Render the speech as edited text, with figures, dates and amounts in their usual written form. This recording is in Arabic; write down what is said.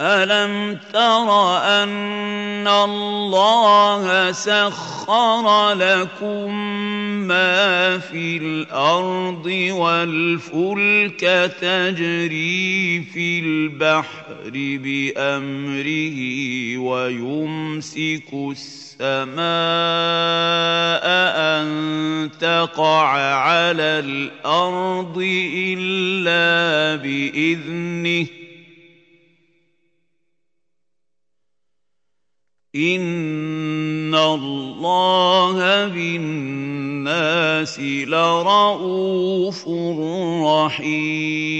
أَلَمْ تَرَ أَنَّ اللَّهَ سَخَّرَ لَكُم مَّا فِي الْأَرْضِ وَالْفُلْكَ تَجْرِي فِي الْبَحْرِ بِأَمْرِهِ وَيُمْسِكُ السَّمَاءَ أَن تَقَعَ عَلَى الْأَرْضِ إِلَّا بِإِذْنِهِ ۗ إِنَّ اللَّهَ بِالنَّاسِ لَرَءُوفٌ رَّحِيمٌ.